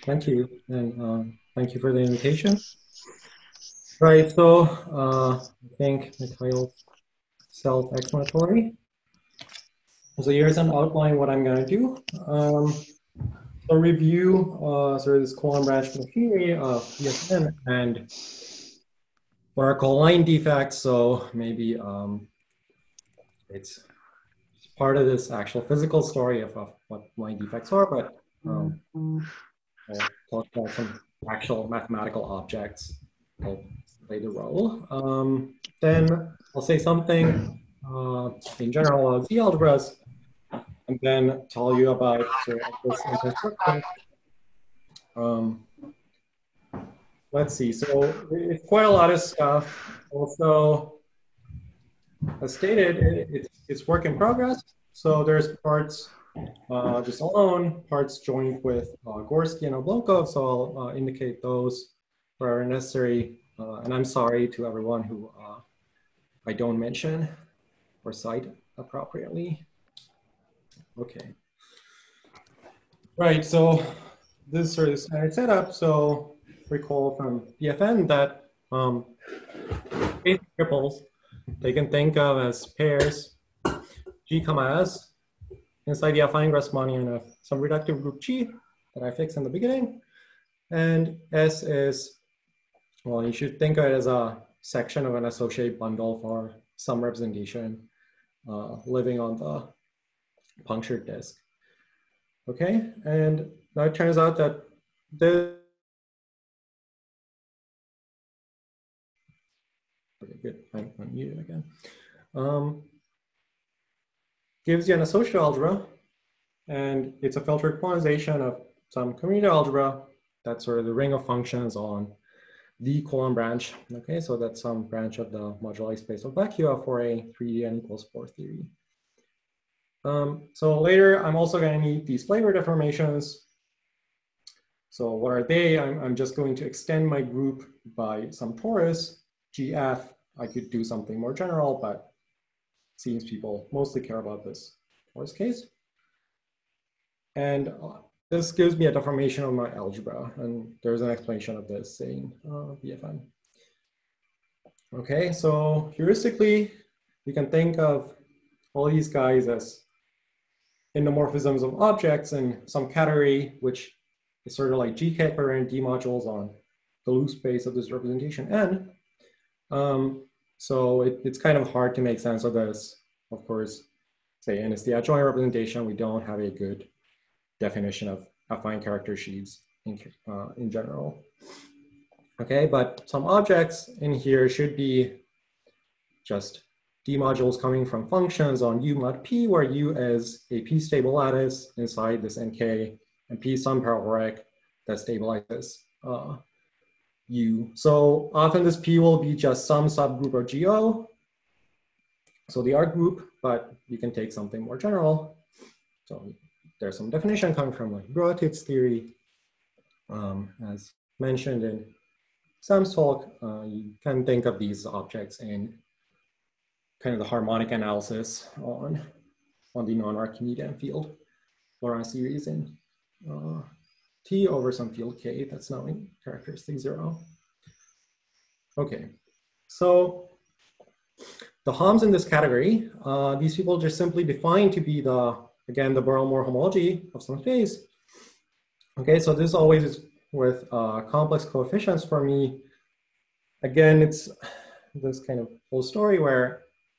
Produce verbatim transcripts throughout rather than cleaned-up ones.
Thank you, and um, thank you for the invitation. Right, so uh, I think the title self-explanatory. So here's an outline what I'm going to do. Um, so review uh, sort of this column branch machinery of B F N and what are called line defects. So maybe um, it's part of this actual physical story of, of what line defects are, but um, I'll talk about some actual mathematical objects that play the role. Um, then I'll say something uh, in general about Z algebras, and then tell you about sort of this interstructure. Um, let's see. So it's quite a lot of stuff. Also, as stated, it, it's, it's work in progress. So there's parts uh, just alone, parts joined with uh, Gorsky and Oblomkov. So I'll uh, indicate those where are necessary. Uh, and I'm sorry to everyone who uh, I don't mention or cite appropriately. Okay. Right. So this is sort of the standard setup. So recall from B F N that um, basic triples they can think of as pairs G comma S inside the affine Grassmannian of some reductive group G that I fixed in the beginning. And S is, well, you should think of it as a section of an associated bundle for some representation uh, living on the punctured disk. Okay, and now it turns out that this, okay, good, I'm unmuted again, um, gives you an associative algebra, and it's a filtered quantization of some commutative algebra. That's sort of the ring of functions on the column branch. Okay, so that's some branch of the moduli space of vacua for a three D n equals four theory. Um, so later, I'm also going to need these flavor deformations. So what are they? I'm, I'm just going to extend my group by some torus, G F. I could do something more general, but it seems people mostly care about this torus case. And uh, this gives me a deformation of my algebra. And there's an explanation of this in uh, B F N. Okay, so heuristically, you can think of all these guys as endomorphisms of objects in some category, which is sort of like G-cat covariant D modules on the loop space of this representation N. Um, so it, it's kind of hard to make sense of this. Of course, say N is the adjoint representation. We don't have a good definition of affine character sheets in, uh, in general. Okay, but some objects in here should be just D modules coming from functions on U mod P, where U is a P stable lattice inside this N K, and P is some parabolic that stabilizes uh, U. So often this P will be just some subgroup of G O. So the R group, but you can take something more general. So there's some definition coming from like Grotitz theory. Um, as mentioned in Sam's talk, uh, you can think of these objects in kind of the harmonic analysis on, on the non-Archimedean field Laurent series in uh, T over some field K that's now in characteristic zero. Okay, so the Homs in this category, uh, these people just simply define to be the, again, the Borel-Moore homology of some space. Okay, so this always is with uh, complex coefficients for me. Again, it's this kind of whole story where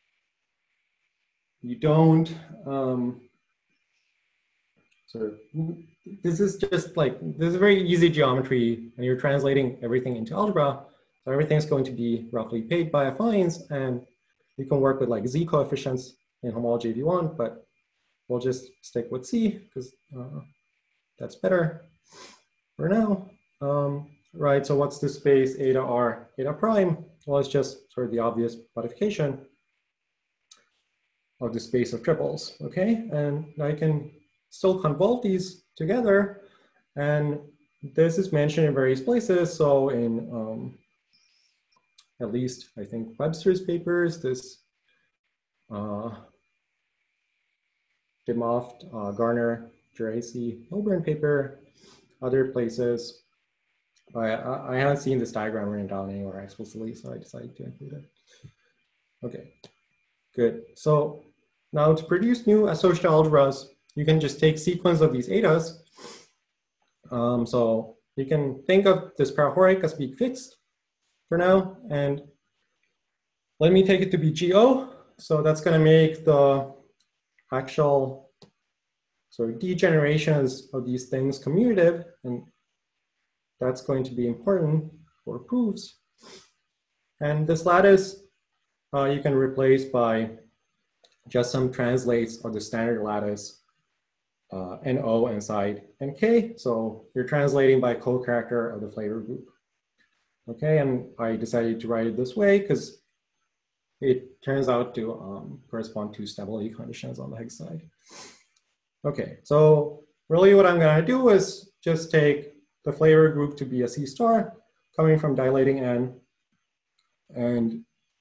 you don't um, sort of, this is just like, this is very easy geometry and you're translating everything into algebra. So everything's going to be roughly paid by affines, and you can work with like Z coefficients in homology if you want, but we'll just stick with C because uh, that's better for now. Um, right, so what's the space eta R, eta prime? Well, it's just sort of the obvious modification of the space of triples, okay? And I can still convolve these together, and this is mentioned in various places. So in um, at least, I think, Webster's papers, this uh, DeMoft, uh, Garner, Geraci, Milburn paper, other places. I, I haven't seen this diagram written down anywhere explicitly, so I decided to include it. Okay, good. So now to produce new associative algebras, you can just take sequence of these etas. Um, so you can think of this paraphoric as being fixed for now, and let me take it to be G O. So that's going to make the actual sort of degenerations of these things commutative, and that's going to be important for proofs. And this lattice uh, you can replace by just some translates of the standard lattice uh, N O inside N K. So you're translating by co-character of the flavor group. Okay, and I decided to write it this way because it turns out to um, correspond to stability conditions on the Higgs side. Okay, so really what I'm going to do is just take the flavor group to be a C star coming from dilating N, and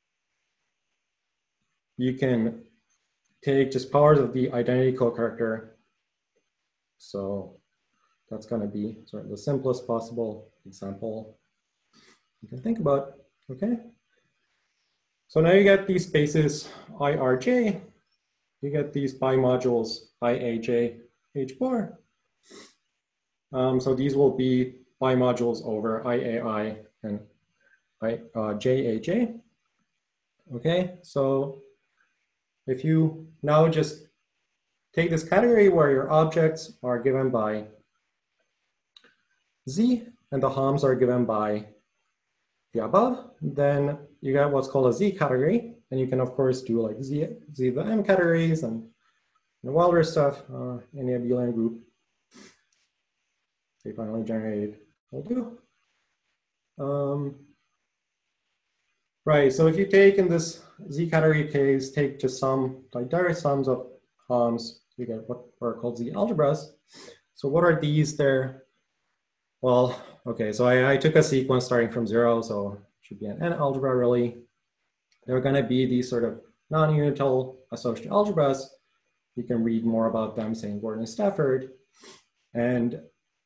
you can take just powers of the identity co-character. So that's going to be sort of the simplest possible example you can think about. Okay. So now you get these spaces I R J, you get these bimodules I A J H bar. Um, so these will be bimodules over I A I and I, uh, J A J. Okay, so if you now just take this category where your objects are given by Z and the harms are given by the above, then you get what's called a Z category. And you can, of course, do like Z, Z the M categories and the wilder stuff uh, in the abelian group. They finally generated will do. Um, right, so if you take in this Z category case, take just some like direct sums of harms, you get what are called Z algebras. So what are these there? Well, okay, so I, I took a sequence starting from zero, so it should be an N algebra really. There are gonna be these sort of non-unital associative algebras. You can read more about them, say in Gordon and Stafford. And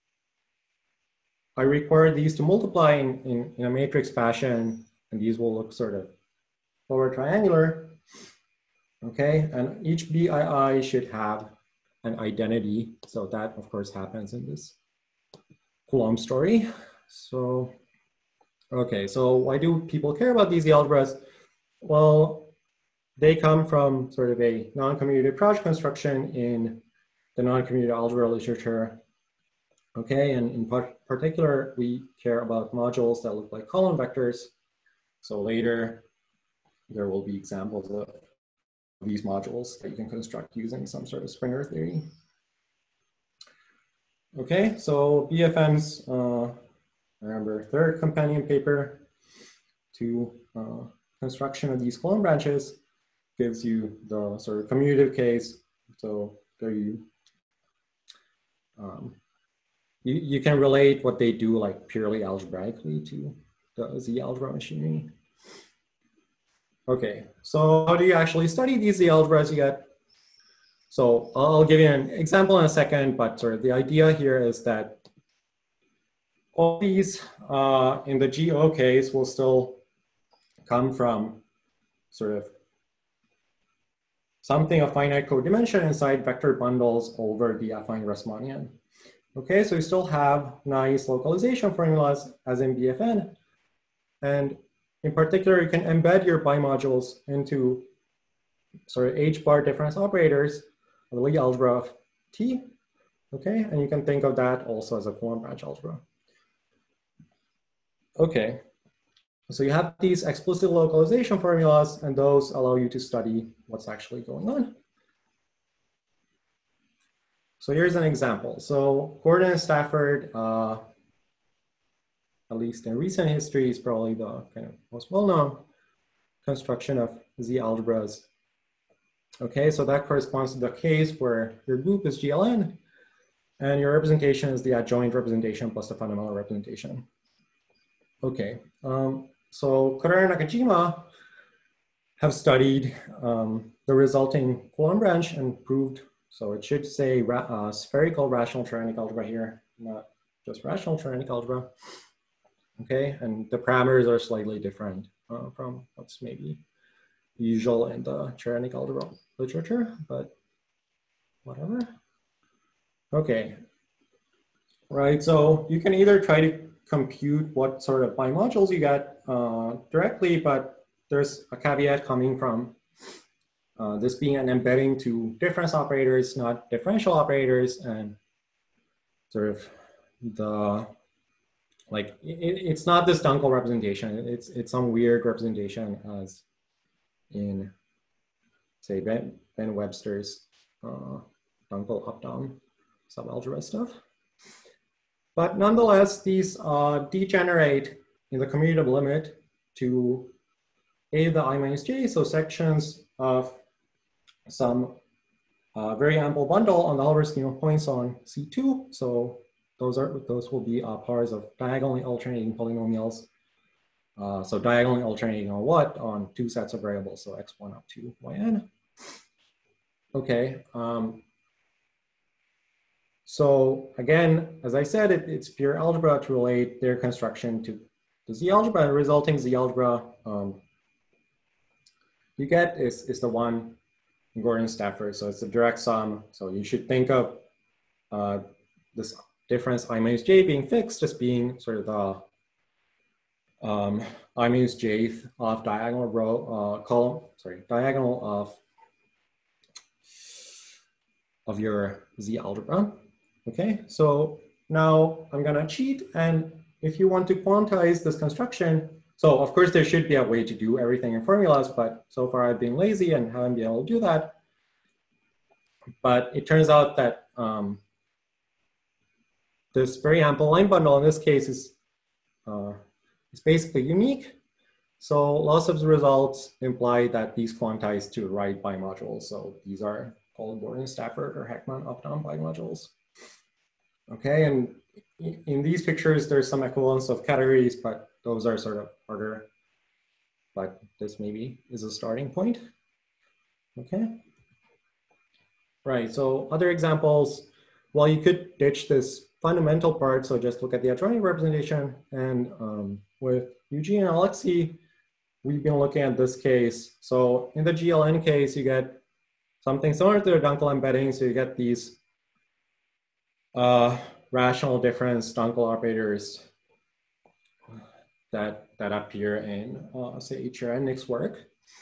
I require these to multiply in, in, in a matrix fashion, and these will look sort of lower triangular. Okay, and each B I I should have an identity. So that, of course, happens in this Coulomb story. So, okay, so why do people care about these algebras? Well, they come from sort of a non-commutative project construction in the non-commutative algebra literature. Okay, and in part particular, we care about modules that look like column vectors. So later, there will be examples of these modules that you can construct using some sort of Springer theory. Okay, so B F M's, uh, I remember, third companion paper to uh, construction of these Coulomb branches gives you the sort of commutative case. So there you, um, you, you can relate what they do like purely algebraically to the Z algebra machinery. Okay, so how do you actually study these Z algebras you get? So I'll give you an example in a second, but sort of the idea here is that all these uh, in the G O case will still come from sort of something of finite codimension inside vector bundles over the affine Riemannian. Okay, so you still have nice localization formulas as in B F N. And in particular, you can embed your bimodules into sort of H bar difference operators of the Lie algebra of T. Okay, and you can think of that also as a Coulomb branch algebra. Okay, so you have these explicit localization formulas, and those allow you to study what's actually going on. So here's an example. So Gordon and Stafford, uh, at least in recent history, is probably the kind of most well-known construction of Z algebras. Okay, so that corresponds to the case where your group is G L N, and your representation is the adjoint representation plus the fundamental representation. Okay, um, so Kodara and Nakajima have studied um, the resulting Coulomb branch and proved, so it should say ra uh, spherical rational triadic algebra here, not just rational Cherenkov algebra. Okay, and the parameters are slightly different uh, from what's maybe usual in the Cherenkov algebra literature, but whatever. Okay, right, so you can either try to compute what sort of bimodules you get uh, directly, but there's a caveat coming from uh, this being an embedding to difference operators, not differential operators, and sort of the, like, it, it's not this Dunkel representation. It's, it's some weird representation as in, say, Ben, Ben Webster's uh, Dunkel up-down subalgebra stuff. But nonetheless, these uh, degenerate in the commutative limit to A to the I minus j, so sections of some uh, very ample bundle on the Hilbert scheme of points on C two. So those are those will be uh, pairs of diagonally alternating polynomials. Uh, so diagonally alternating on what? On two sets of variables, so x one up to yn. Okay. Um, So again, as I said, it, it's pure algebra to relate their construction to the Z algebra, and resulting Z algebra um, you get is, is the one in Gordon-Stafford. So it's a direct sum. So you should think of uh, this difference I minus j being fixed as being sort of the um, I minus jth of diagonal row uh, column, sorry, diagonal of, of your Z algebra. Okay, so now I'm gonna cheat, and if you want to quantize this construction, so of course there should be a way to do everything in formulas, but so far I've been lazy and haven't been able to do that. But it turns out that um, this very ample line bundle in this case is, uh, is basically unique. So lots of the results imply that these quantize to right bimodules. So these are called Gordon-Stafford or Heckman up-down bimodules. Okay, and in these pictures, there's some equivalence of categories, but those are sort of harder. But this maybe is a starting point. Okay. Right, so other examples, well, you could ditch this fundamental part, so just look at the adjoining representation. And um, with Eugene and Alexei, we've been looking at this case. So in the G L N case, you get something similar to the Dunkel embedding, so you get these Uh, rational difference Dunkel operators that, that appear in, uh, say, Cherenk's work.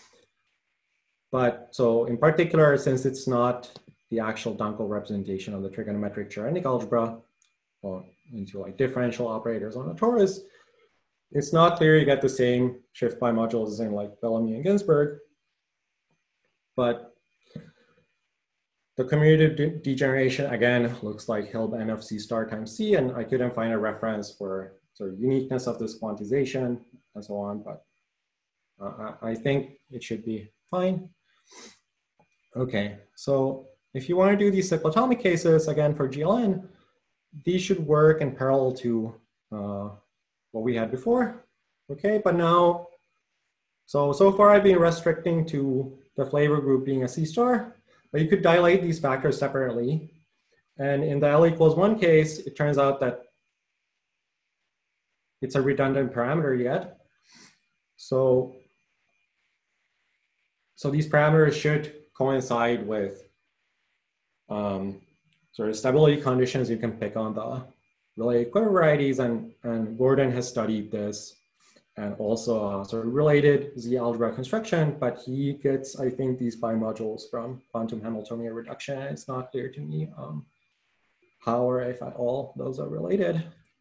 But so in particular, since it's not the actual Dunkel representation of the trigonometric Cherenkov algebra, well, into like differential operators on a torus, it's not clear you get the same shift bimodules as in like Bellamy and Ginsburg. But the commutative de degeneration, again, looks like Hilb n of C star times C, and I couldn't find a reference for sort of uniqueness of this quantization and so on, but uh, I think it should be fine. Okay, so if you want to do these cyclotomic cases, again, for G L N, these should work in parallel to uh, what we had before. Okay, but now, so, so far I've been restricting to the flavor group being a C star. But you could dilate these factors separately. And in the L equals one case, it turns out that it's a redundant parameter yet. So, so these parameters should coincide with um, sort of stability conditions you can pick on the related quiver varieties. And, and Gordon has studied this and also uh, sort of related Z algebra construction, but he gets, I think, these bimodules from quantum Hamiltonian reduction. And it's not clear to me um, how or if at all those are related.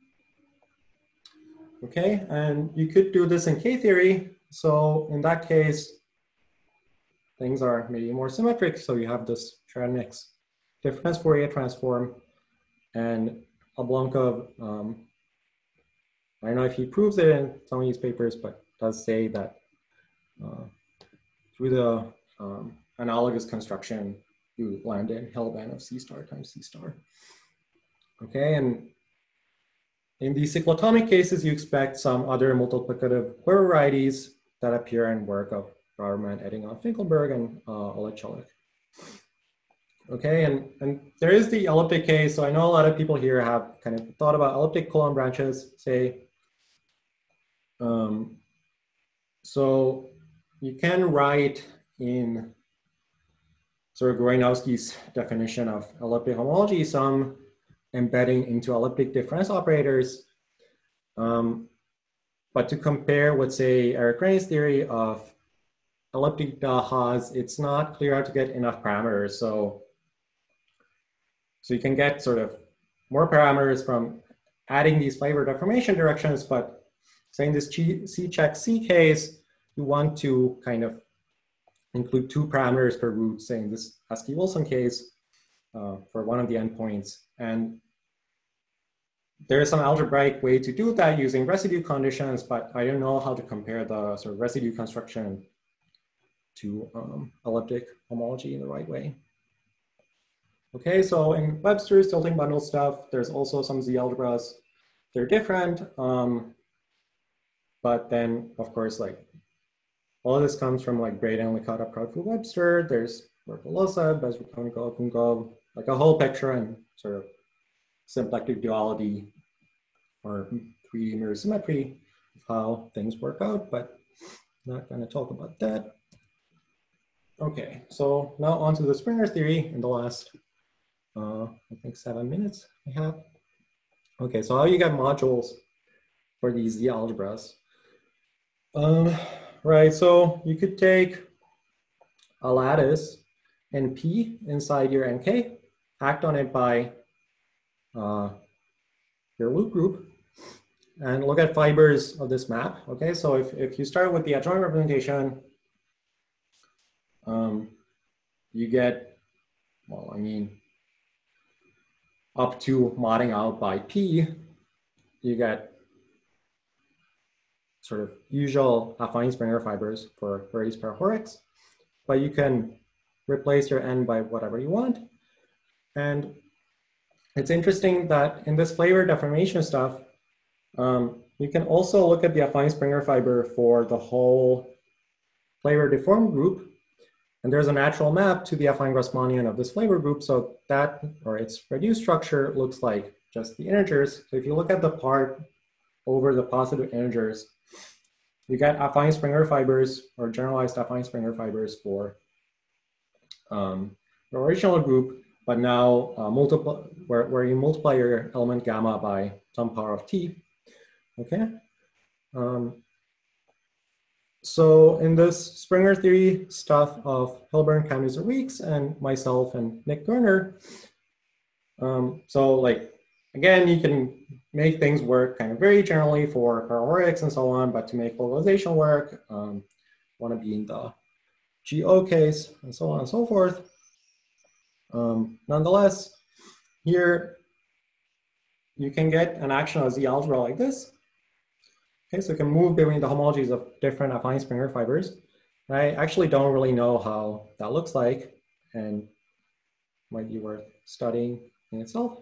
Okay, and you could do this in K-theory. So in that case, things are maybe more symmetric. So you have this Cherenk's difference Fourier transform, and Oblomkov, um, I don't know if he proves it in some of these papers, but does say that uh, through the um, analogous construction, you land in Hilb n of C star times C star. Okay, and in these cyclotomic cases, you expect some other multiplicative quiver varieties that appear in work of Braverman, Eddington, Finkelberg, and uh, Oleg Chelik. Okay, and, and there is the elliptic case. So I know a lot of people here have kind of thought about elliptic Coulomb branches, say. Um, so you can write in sort of Goranowski's definition of elliptic homology some embedding into elliptic difference operators. Um, but to compare with, say, Eric Rain's theory of elliptic Dahas, it's not clear how to get enough parameters. So, so you can get sort of more parameters from adding these flavor deformation directions, but say in this C check C case, you want to kind of include two parameters per root, say in this Askey-Wilson case uh, for one of the endpoints. And there is some algebraic way to do that using residue conditions, but I don't know how to compare the sort of residue construction to um, elliptic homology in the right way. Okay, so in Webster's tilting bundle stuff, there's also some Z algebras. They're different, um, but then of course, like all of this comes from like Braden, Licata, Proudfoot, Webster. There's Bertolosa, Bezrukonko, Kunkov, like a whole picture and sort of symplectic duality or three D mirror symmetry of how things work out, but not going to talk about that. Okay, so now on to the Springer theory in the last, uh, I think seven minutes we have. Okay, so how you get modules for these Z algebras? Um, right, so you could take a lattice N P inside your N K, act on it by uh, your loop group, and look at fibers of this map. Okay, so if, if you start with the adjoint representation, um, you get, well, I mean, up to modding out by P, you get sort of usual affine Springer fibers for various parahorics, but you can replace your N by whatever you want. And it's interesting that in this flavor deformation stuff, um, you can also look at the affine Springer fiber for the whole flavor deformed group. And there's a natural map to the affine Grassmannian of this flavor group. So that, or its reduced structure, looks like just the integers. So if you look at the part over the positive integers, you get affine Springer fibers or generalized affine Springer fibers for um, the original group, but now uh, multiply, where, where you multiply your element gamma by some power of t. Okay. Um, So in this Springer theory stuff of Hilbert, Kamiser Weeks, and myself and Nick Gerner, um, so like, again, you can make things work kind of very generally for parahorics and so on, but to make localization work, um, want to be in the G O case and so on and so forth. Um, nonetheless, here you can get an action of Z algebra like this. Okay, so you can move between the homologies of different affine Springer fibers. I actually don't really know how that looks like and might be worth studying in itself.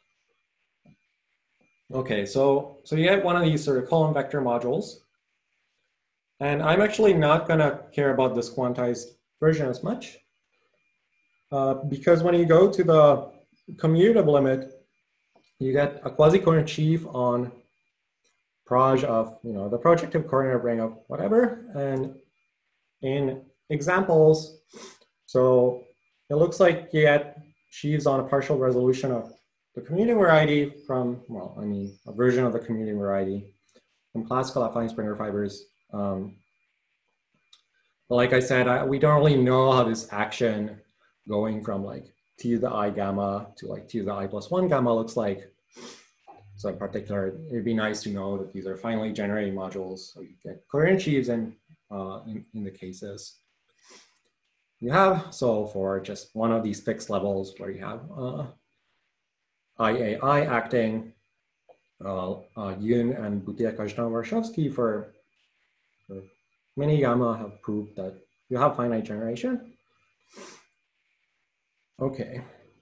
Okay, so, so you get one of these sort of column vector modules. And I'm actually not gonna care about this quantized version as much uh, because when you go to the commutative limit, you get a quasi-coordinate sheaf on proj of, you know, the projective coordinate ring of whatever. And in examples, so it looks like you get sheaves on a partial resolution of the commuting variety from, well, I mean, a version of the commuting variety from classical affine Springer fibers. Um, but like I said, I, we don't really know how this action going from like t to the I gamma to like t to the I plus one gamma looks like. So in particular, it'd be nice to know that these are finally generating modules. So you get coherent sheaves in, uh, in, in the cases you have. So for just one of these fixed levels where you have uh, I A I acting, uh, uh, Yun and Butiak, Kajdan, Warshawski for, for mini gamma have proved that you have finite generation. Okay.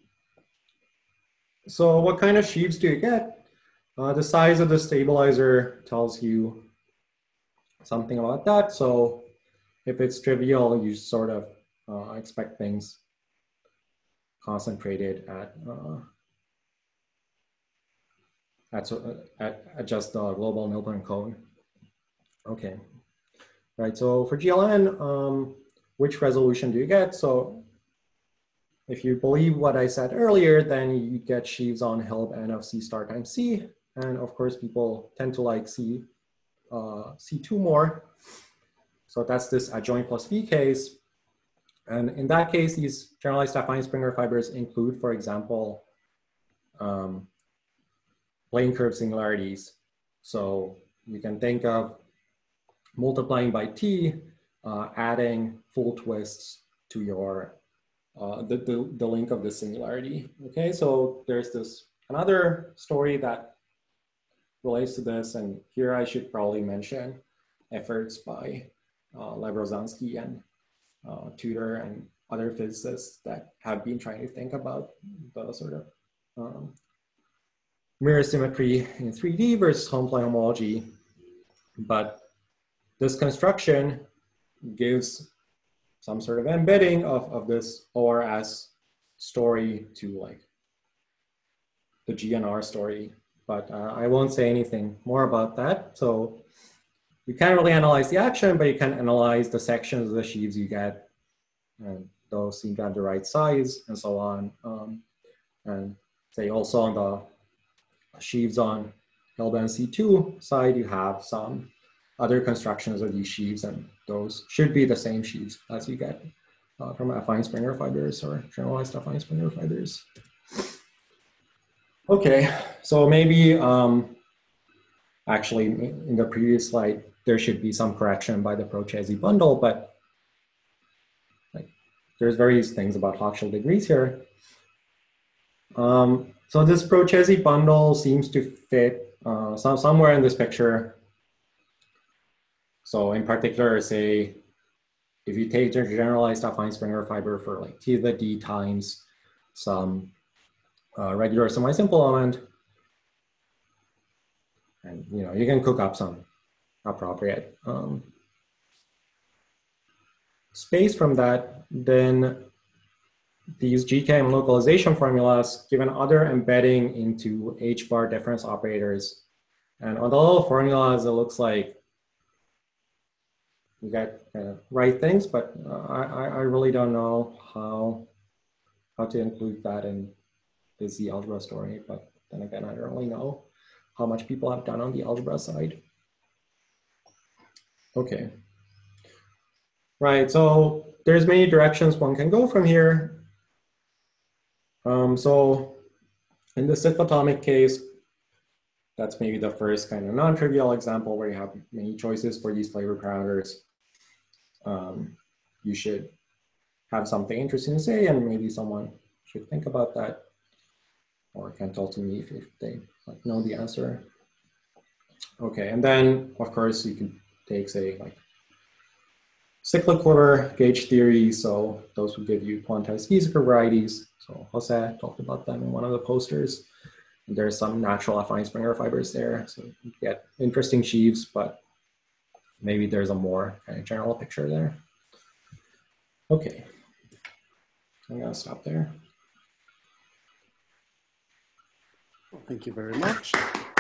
So what kind of sheaves do you get? Uh, the size of the stabilizer tells you something about that. So if it's trivial, you sort of uh, expect things concentrated at, uh, at, at, at just the global Milburn cone. Okay, right, so for G L N, um, which resolution do you get? So if you believe what I said earlier, then you get sheaves on Hilb N of C star times C. And of course, people tend to like C, uh, C two more. So that's this adjoint plus V case. And in that case, these generalized affine Springer fibers include, for example, um, plane curve singularities. So you can think of multiplying by T, uh, adding full twists to your, uh, the, the, the link of the singularity. Okay, so there's this another story that relates to this. And here I should probably mention efforts by uh, Lev Rozansky and uh, Tudor and other physicists that have been trying to think about the sort of um, mirror symmetry in three D versus home plane homology. But this construction gives some sort of embedding of, of this O R S story to like the G N R story. But uh, I won't say anything more about that. So you can't really analyze the action, but you can analyze the sections of the sheaves you get. And those seem to have the right size and so on. Um, and say also on the sheaves on Hilb N C two side, you have some other constructions of these sheaves, and those should be the same sheaves as you get uh, from affine Springer fibers or generalized affine Springer fibers. Okay, so maybe um, actually in the previous slide, there should be some correction by the Procesi bundle, but like, there's various things about Hochschild degrees here. Um, so this Procesi bundle seems to fit uh, some, somewhere in this picture. So in particular, say, if you take the generalized affine Springer fiber for like T to the D times some uh, regular semi-simple element, and you know, you can cook up some appropriate um, space from that, then these G K M localization formulas give another embedding into H bar difference operators. And on the little formulas, it looks like you get uh, right things, but uh, I, I really don't know how, how to include that in the Z algebra story. But then again, I don't really know how much people have done on the algebra side. Okay. Right, so there's many directions one can go from here. Um, so in the cyclotomic case, that's maybe the first kind of non-trivial example where you have many choices for these flavor parameters. Um, you should have something interesting to say, and maybe someone should think about that, or can tell to me if, if they like, know the answer. Okay, and then of course you can take, say, like cyclic quiver gauge theory. So those would give you quantized Giesecke varieties. So Jose talked about them in one of the posters. And there's some natural affine Springer fibers there. So you get interesting sheaves, but maybe there's a more kind of general picture there. Okay, I'm gonna stop there. Well, thank you very much.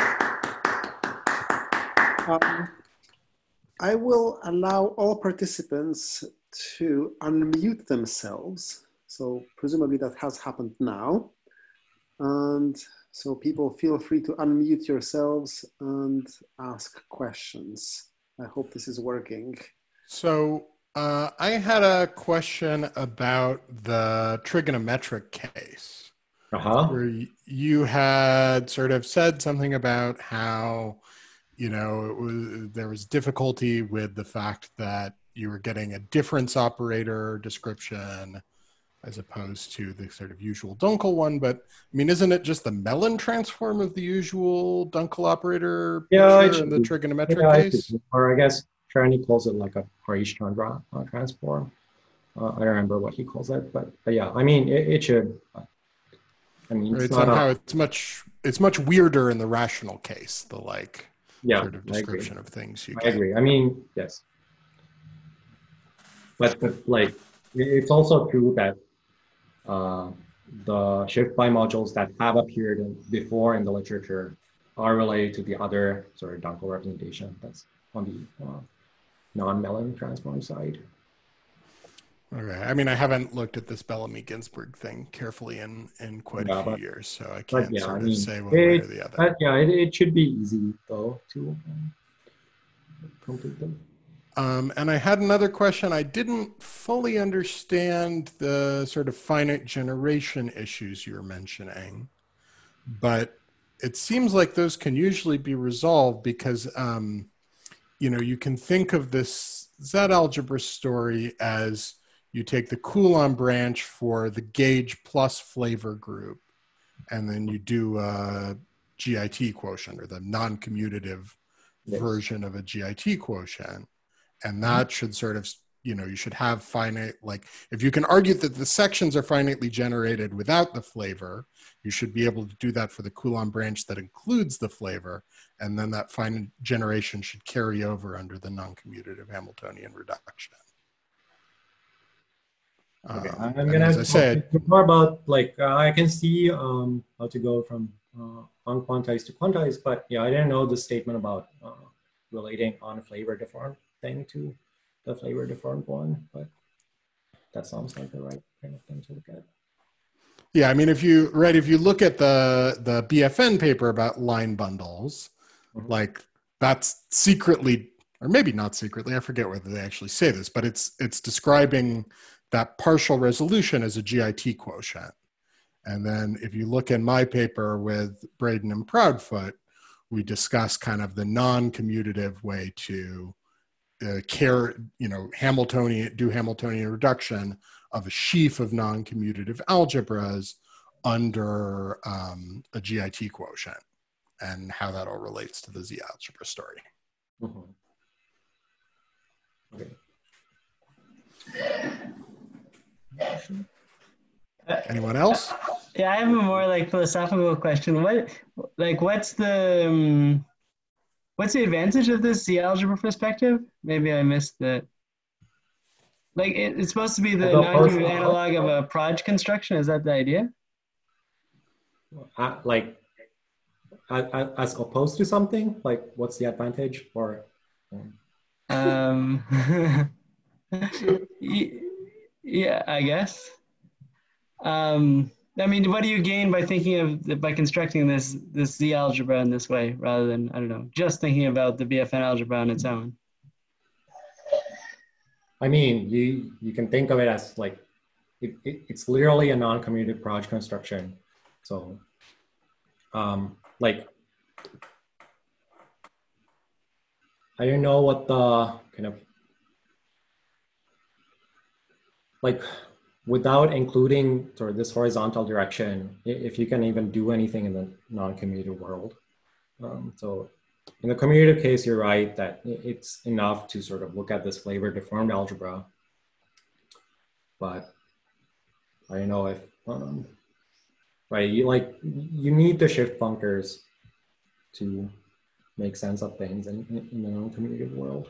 Um, I will allow all participants to unmute themselves. So presumably that has happened now. And so people feel free to unmute yourselves and ask questions. I hope this is working. So uh, I had a question about the trigonometric case. Uh-huh. Where you had sort of said something about how, you know, it was, there was difficulty with the fact that you were getting a difference operator description as opposed to the sort of usual Dunkel one. But I mean, isn't it just the Mellin transform of the usual Dunkel operator yeah, picture in the trigonometric yeah, case? Or I guess Charney calls it like a Harish-Chandra uh, transform. Uh, I don't remember what he calls it, but, but yeah, I mean, it, it should. I mean, it's right, not somehow a, it's much it's much weirder in the rational case, the like yeah, sort of description of things you I get. agree. I mean, yes. But, but like, it's also true that uh, the shift bimodules that have appeared in, before in the literature are related to the other sort of Dunkel representation that's on the uh, non-Mellon transform side. Okay. I mean, I haven't looked at this Bellamy-Ginzburg thing carefully in, in quite Yeah, a few but, years, so I but can't yeah, sort I of mean, say one it, way or the other. But yeah, it, it should be easy though to um, complete them. Um, and I had another question. I didn't fully understand the sort of finite generation issues you were mentioning, but it seems like those can usually be resolved because, um, you know, you can think of this Z-algebra story as you take the Coulomb branch for the gauge plus flavor group, and then you do a G I T quotient or the non-commutative Yes. version of a G I T quotient. And that mm-hmm. should sort of, you know, you should have finite, like if you can argue that the sections are finitely generated without the flavor, you should be able to do that for the Coulomb branch that includes the flavor. And then that finite generation should carry over under the non-commutative Hamiltonian reduction. Okay, um, I'm gonna as I said, more about like uh, I can see um, how to go from uh, unquantized to quantized, but yeah, I didn't know the statement about uh, relating on flavor deformed thing to the flavor deformed one, but that sounds like the right kind of thing to look at. Yeah, I mean, if you right, if you look at the the B F N paper about line bundles, mm-hmm. like that's secretly, or maybe not secretly, I forget whether they actually say this, but it's it's describing that partial resolution as a G I T quotient. And then if you look in my paper with Braden and Proudfoot, we discuss kind of the non-commutative way to uh, care, you know, Hamiltonian, do Hamiltonian reduction of a sheaf of non-commutative algebras under um, a G I T quotient and how that all relates to the Z algebra story. Mm-hmm. Okay. Anyone else? Yeah, I have a more like philosophical question. What, like, what's the um, what's the advantage of this Z algebra perspective? Maybe I missed that. Like, it, it's supposed to be the non-commutative analog of a Proj construction. Is that the idea? Uh, like, uh, as opposed to something? Like, what's the advantage? Or um, yeah, I guess. Um, I mean, what do you gain by thinking of, by constructing this this Z algebra in this way, rather than, I don't know, just thinking about the B F N algebra on its own? I mean, you you can think of it as like, it, it, it's literally a non-commutative Proj construction. So, um, like, I don't know what the kind of, like, without including sort of this horizontal direction, if you can even do anything in the non-commutative world. Um, so in the commutative case, you're right that it's enough to sort of look at this flavor deformed algebra. But I don't know if, um, right, you like, you need the shift functors to make sense of things in, in the non-commutative world.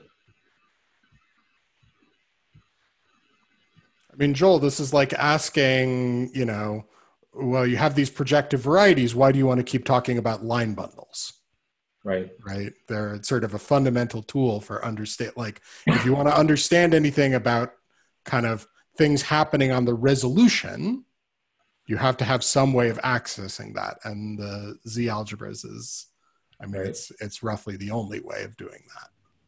I mean, Joel, this is like asking, you know, well, you have these projective varieties. Why do you want to keep talking about line bundles? Right. Right. They're sort of a fundamental tool for understand. Like, if you want to understand anything about kind of things happening on the resolution, you have to have some way of accessing that. And the Z algebras is, I mean, right. it's it's roughly the only way of doing that.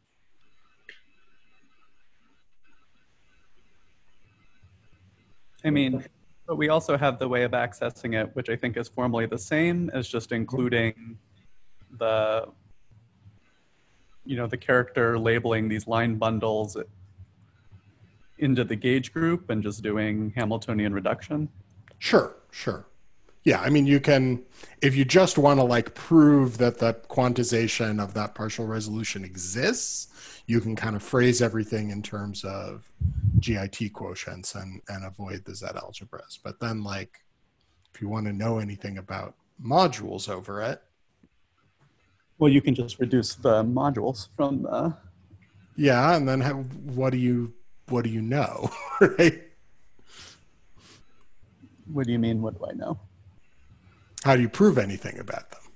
I mean, but we also have the way of accessing it, which I think is formally the same as just including the, you know, the character labeling these line bundles into the gauge group and just doing Hamiltonian reduction. Sure, sure. Yeah, I mean, you can, if you just want to like prove that the quantization of that partial resolution exists, you can kind of phrase everything in terms of G I T quotients and, and avoid the Z algebras. But then like, if you want to know anything about modules over it. Well, you can just reduce the modules from the. Yeah, and then have, what do you, what do you know, right? What do you mean? What do I know? How do you prove anything about them?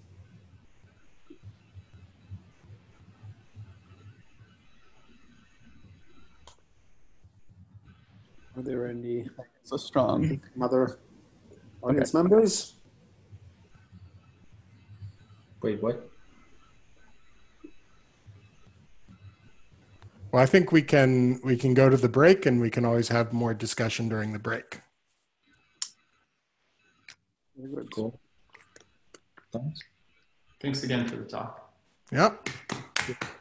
Are there any So strong. other audience members? Wait, what? Well, I think we can we can go to the break, and we can always have more discussion during the break. Very good. Cool. Thanks. Thanks again for the talk. Yep.